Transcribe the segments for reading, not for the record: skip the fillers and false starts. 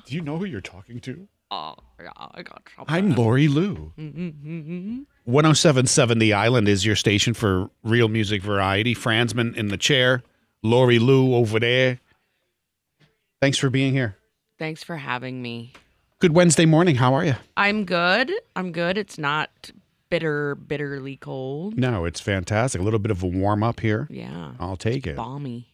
Do you know who you're talking to? Oh, yeah, I got trouble. I'm Lori Lou. 107.7 The Island is your station for real music variety. Fransman in the chair. Lori Lou over there. Thanks for being here. Thanks for having me. Good Wednesday morning. How are you? I'm good. It's not bitterly cold. No, it's fantastic. A little bit of a warm up here. Yeah. I'll take it. Balmy.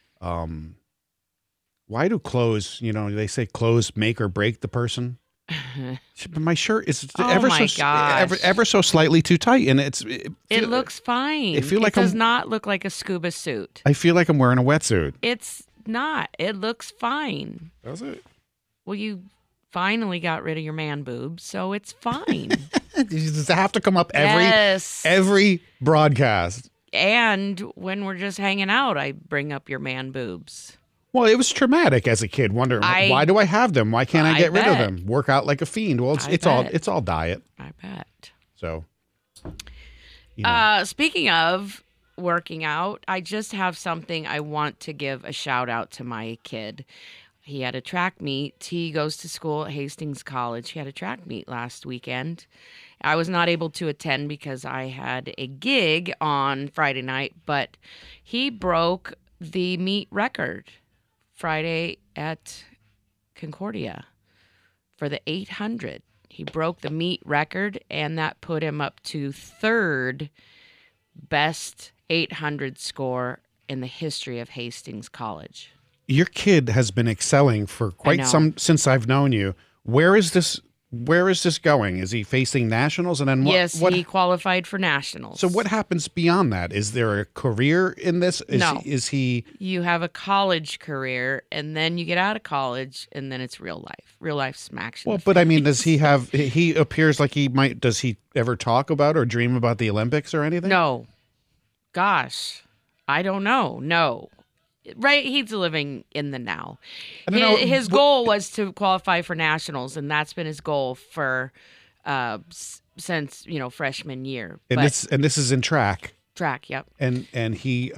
Why do clothes, they say clothes make or break the person? My shirt is ever so slightly too tight, and it looks fine. It does not look like a scuba suit. I feel like I'm wearing a wetsuit. It's not. It looks fine. Does it? Well, you finally got rid of your man boobs, so it's fine. You just have to come up every broadcast. And when we're just hanging out, I bring up your man boobs. Well, it was traumatic as a kid. Wondering why do I have them? Why can't I get rid of them? Work out like a fiend. Well, it's all diet. I bet. So, speaking of working out, I just have something I want to give a shout out to my kid. He had a track meet. He goes to school at Hastings College. He had a track meet last weekend. I was not able to attend because I had a gig on Friday night, but he broke the meet record Friday at Concordia for the 800. He broke the meet record, and that put him up to third best 800 score in the history of Hastings College. Your kid has been excelling for quite since I've known you. Where is this going? Is he facing nationals? And then Yes, he qualified for nationals. So what happens beyond that? Is there a career in this? No. He? You have a college career, and then you get out of college, and then it's real life. Real life smacks you. Well, but I mean, does he have? He appears like he might. Does he ever talk about or dream about the Olympics or anything? No. Gosh, I don't know. No. Right, he's living in the now. His goal was to qualify for nationals, and that's been his goal for since freshman year. And this is in track. Track, yep. And he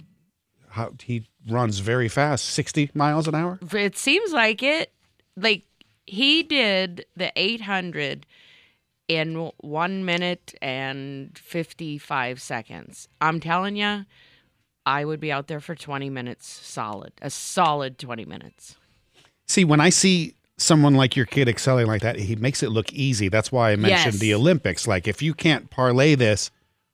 runs very fast, 60 miles an hour. It seems like it. Like he did the 800 in 1 minute and 55 seconds. I'm telling you. I would be out there for 20 minutes solid, a solid 20 minutes. See, when I see someone like your kid excelling like that, he makes it look easy. That's why I mentioned the Olympics. Like if you can't parlay this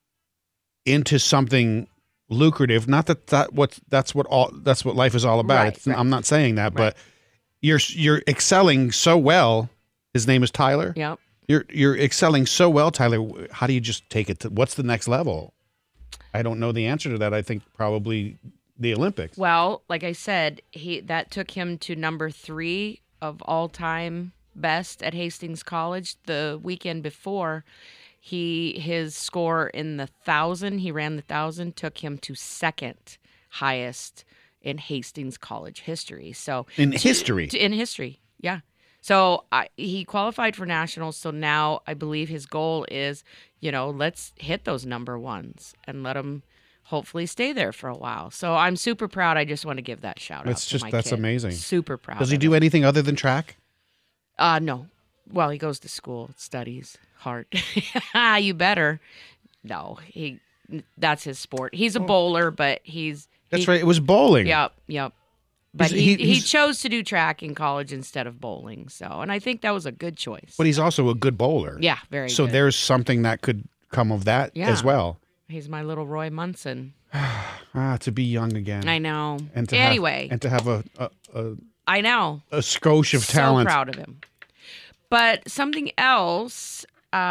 into something lucrative, not that's what life is all about. Right. I'm not saying that, but you're excelling so well. His name is Tyler. Yep. You're excelling so well, Tyler. How do you just take it to what's the next level? I don't know the answer to that. I think probably the Olympics. Well, like I said, that took him to number 3 of all-time best at Hastings College. The weekend before, his score in the 1,000, he ran the 1,000, took him to second highest in Hastings College history. So in history, yeah. So he qualified for nationals. So now I believe his goal is, let's hit those number ones and let him hopefully stay there for a while. So I'm super proud. I just want to give that shout out to my that's kid. Amazing. Super proud. Does he do anything other than track? No. Well, he goes to school, studies hard. You better. No, that's his sport. He's a bowler, but That's right. It was bowling. Yep. But he chose to do track in college instead of bowling. So, and I think that was a good choice. But he's also a good bowler. Yeah, very good. So there's something that could come of that as well. He's my little Roy Munson. To be young again. I know. And to have a I know. A skosh of talent. So proud of him. But something else,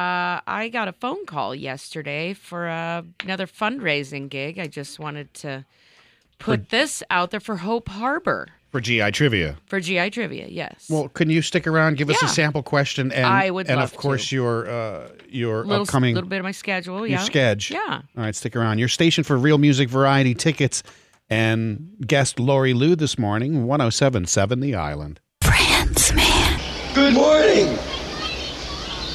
I got a phone call yesterday for another fundraising gig. I just wanted to put this out there for Hope Harbor. For GI Trivia. For GI Trivia, yes. Well, can you stick around, give us a sample question, and I would love of course to. your upcoming little bit of my schedule. Your schedule. Yeah. All right, stick around. Your station for real music variety tickets and guest Lori Lou this morning, 107.7 The Island. Fransman. Good morning.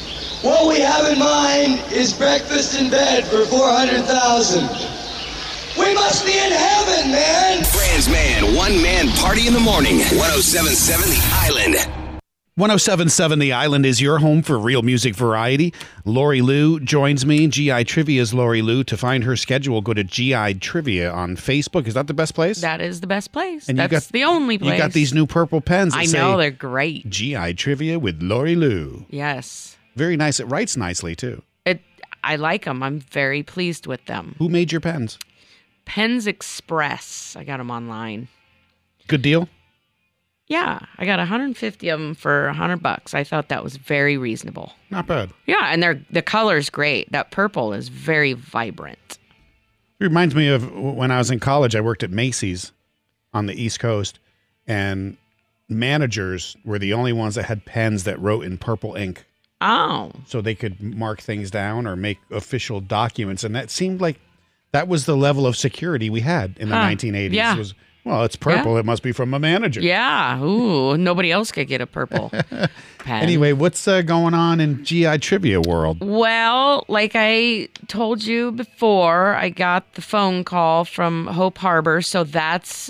What we have in mind is breakfast in bed for 400,000. We must be in heaven, man. Franz Man, one man party in the morning. 107.7 The Island. 107.7 The Island is your home for real music variety. Lori Lou joins me. GI Trivia's Lori Lou. To find her schedule, go to GI Trivia on Facebook. Is that the best place? That is the best place. And that's the only place. You got these new purple pens that I know, they're great. GI Trivia with Lori Lou. Yes. Very nice. It writes nicely, too. I like them. I'm very pleased with them. Who made your pens? Pens Express. I got them online. Good deal? Yeah, I got 150 of them for $100. I thought that was very reasonable. Not bad. Yeah, and the color's great. That purple is very vibrant. It reminds me of when I was in college. I worked at Macy's on the East Coast, and managers were the only ones that had pens that wrote in purple ink. Oh. So they could mark things down or make official documents, and that seemed like that was the level of security we had in the 1980s. Yeah. Well, it's purple. Yeah. It must be from a manager. Yeah. Ooh, nobody else could get a purple pen. Anyway, what's going on in GI Trivia world? Well, like I told you before, I got the phone call from Hope Harbor, so that's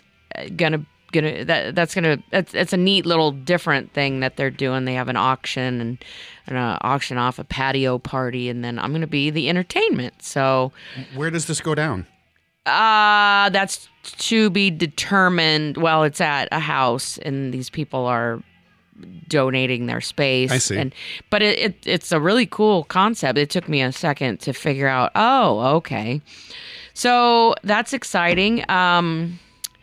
it's a neat little different thing that they're doing. They have an auction and auction off a patio party, and then I'm gonna be the entertainment. So where does this go down? That's to be determined. Well, it's at a house, and these people are donating their space. I see. But it's a really cool concept. It took me a second to figure out, oh, okay. So that's exciting. I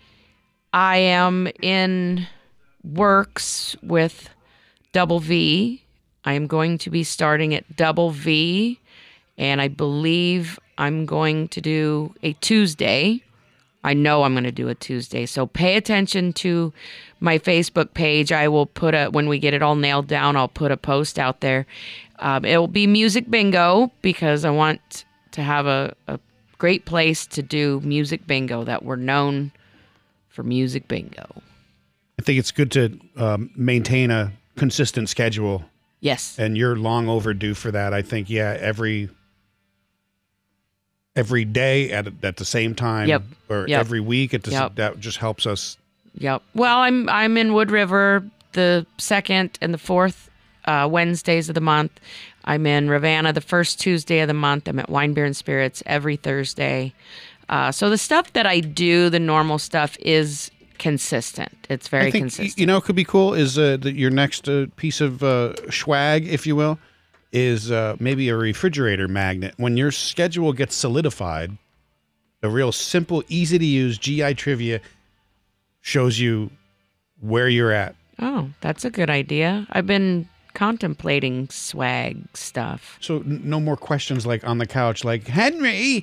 am in works with Double V. I am going to be starting at Double V, and I believe I'm going to do a Tuesday. I know I'm going to do a Tuesday. So pay attention to my Facebook page. I will when we get it all nailed down, I'll put a post out there. It will be music bingo because I want to have a great place to do music bingo, that we're known for music bingo. I think it's good to maintain a consistent schedule. Yes. And you're long overdue for that. I think, every day at the same time, Yep. or Yep. every week Yep. that just helps us. Yep. Well, I'm in Wood River the 2nd and the 4th Wednesdays of the month. I'm in Ravenna the first Tuesday of the month. I'm at Wine, Beer, and Spirits every Thursday. So the stuff that I do, the normal stuff, is consistent. It's very consistent. You know, it could be cool is your next piece of swag, if you will, is maybe a refrigerator magnet. When your schedule gets solidified, a real simple, easy to use GI Trivia shows you where you're at. Oh, that's a good idea. I've been contemplating swag stuff. So no more questions like on the couch, like, Henry,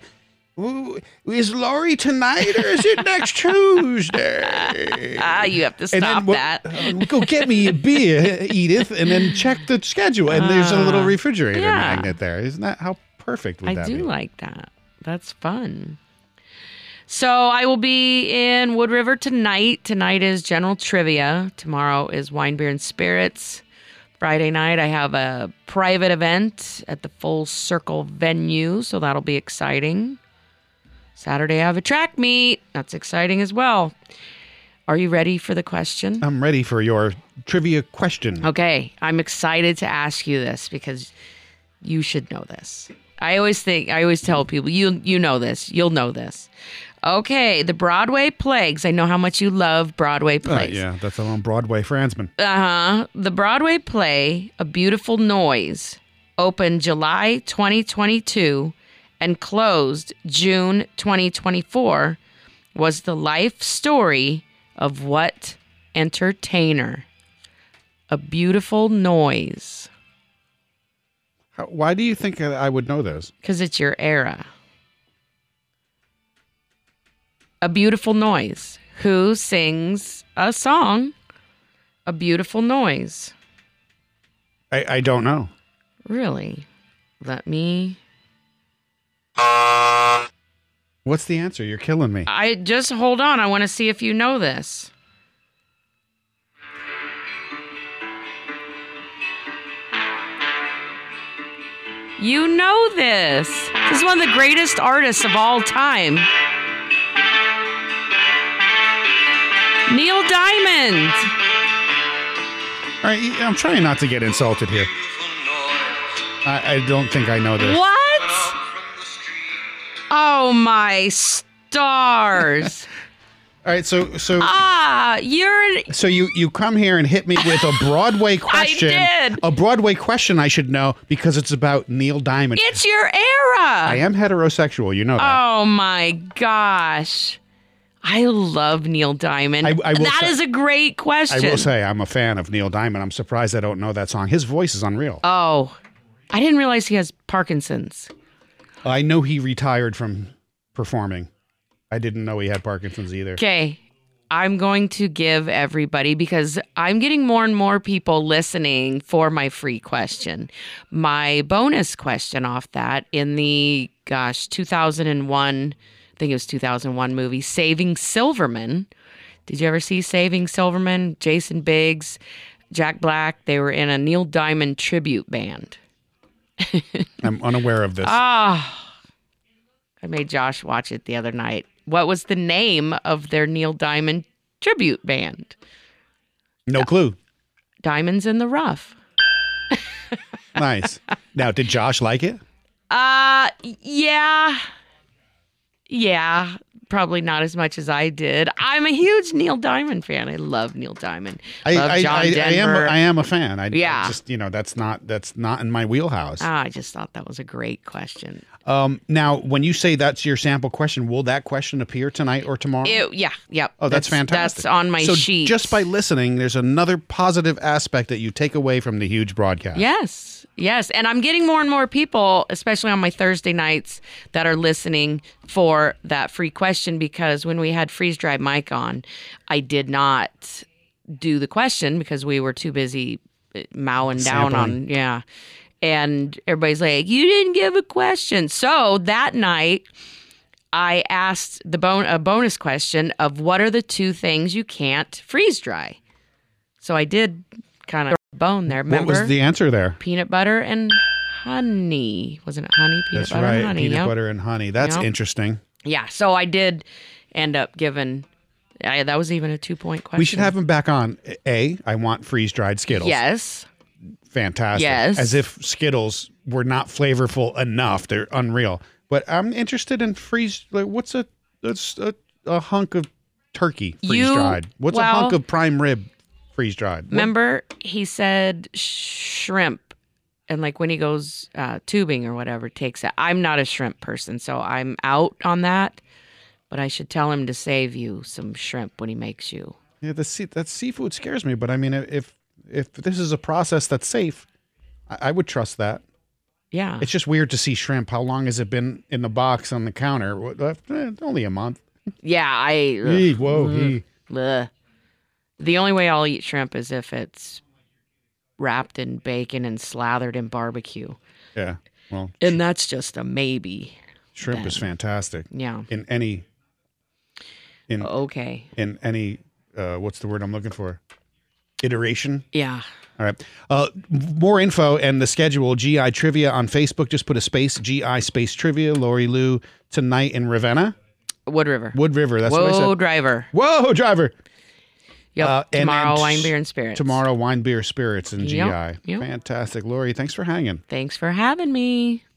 is Lori tonight or is it next Tuesday? You have to stop that. Go get me a beer, Edith, and then check the schedule. And there's a little refrigerator magnet there. Isn't that how perfect would that be? I do like that. That's fun. So I will be in Wood River tonight. Tonight is General Trivia. Tomorrow is Wine, Beer, and Spirits. Friday night, I have a private event at the Full Circle venue, so that'll be exciting. Saturday, I have a track meet. That's exciting as well. Are you ready for the question? I'm ready for your trivia question. Okay. I'm excited to ask you this because you should know this. I always tell people, you know this. You'll know this. Okay. The Broadway Plagues. I know how much you love Broadway plays. Yeah, that's on Broadway, Franzman. Uh-huh. The Broadway play, A Beautiful Noise, opened July 2022 and closed June 2024, was the life story of what entertainer? A Beautiful Noise. Why do you think I would know this? Because it's your era. A Beautiful Noise. Who sings a song, A Beautiful Noise? I don't know. Really? Let me... What's the answer? You're killing me. Just hold on. I want to see if you know this. You know this. This is one of the greatest artists of all time. Neil Diamond. All right, I'm trying not to get insulted here. I don't think I know this. What? Oh my stars. All right, so You're so you come here and hit me with a Broadway question. I did. A Broadway question I should know because it's about Neil Diamond. It's your era. I am heterosexual, you know that. Oh my gosh. I love Neil Diamond. That is a great question. I will say I'm a fan of Neil Diamond. I'm surprised I don't know that song. His voice is unreal. Oh, I didn't realize he has Parkinson's. I know he retired from performing. I didn't know he had Parkinson's either. Okay. I'm going to give everybody, because I'm getting more and more people listening for my free question. My bonus question off that in the, 2001, I think it was 2001 movie, Saving Silverman. Did you ever see Saving Silverman? Jason Biggs, Jack Black, they were in a Neil Diamond tribute band. I'm unaware of this. I made Josh watch it the other night. What was the name of their Neil Diamond tribute band? No clue. Diamonds in the Rough. Nice. Now, did Josh like it? Yeah. Yeah. Probably not as much as I did. I'm a huge Neil Diamond fan. I love Neil Diamond. Love John Denver. I am a fan. Yeah. I just, that's not in my wheelhouse. I just thought that was a great question. Now, when you say that's your sample question, will that question appear tonight or tomorrow? Yep. Oh, that's fantastic. That's on my sheet. Just by listening, there's another positive aspect that you take away from the huge broadcast. Yes. And I'm getting more and more people, especially on my Thursday nights, that are listening for that free question, because when we had Freeze Dry Mike on, I did not do the question because we were too busy mowing down on, and everybody's like, you didn't give a question. So that night, I asked a bonus question of what are the two things you can't freeze dry. So I did kind of bone there. Remember? What was the answer there? Peanut butter and honey. Wasn't it honey? Peanut butter and honey. Peanut butter and honey. That's interesting. Yeah. So I did end up giving. That was even a 2-point question. We should have him back on. I want freeze-dried Skittles. Yes. Fantastic. Yes. As if Skittles were not flavorful enough. They're unreal. But I'm interested in what's a hunk of turkey freeze-dried? What's a hunk of prime rib freeze-dried? Remember, he said shrimp. And like when he goes tubing or whatever, takes it. I'm not a shrimp person, so I'm out on that. But I should tell him to save you some shrimp when he makes you. Yeah, that seafood scares me. But I mean, if this is a process that's safe, I would trust that. Yeah. It's just weird to see shrimp. How long has it been in the box on the counter? Only a month. Yeah, Whoa. The only way I'll eat shrimp is if it's wrapped in bacon and slathered in barbecue. Yeah. Well. And that's just a maybe. Shrimp is fantastic. Yeah. In any. Okay. In any. What's the word I'm looking for? Iteration. Yeah. All right. More info and the schedule. GI Trivia on Facebook. Just put a space. GI space Trivia. Lori Lou tonight in Ravenna. Wood River. That's what I said. Whoa, driver. Yep. Tomorrow, Wine, Beer, and Spirits. Tomorrow, Wine, Beer, Spirits, and GI. Yep. Fantastic. Lori, thanks for hanging. Thanks for having me.